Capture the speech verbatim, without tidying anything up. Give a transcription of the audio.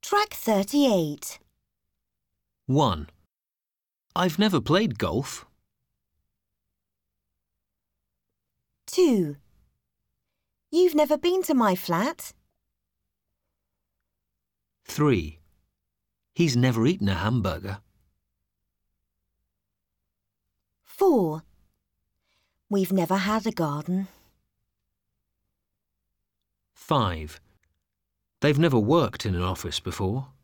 Track thirty-eight. one. I've never played golf. two. You've never been to my flat. three. He's never eaten a hamburger. four. We've never had a garden. five. They've never worked in an office before.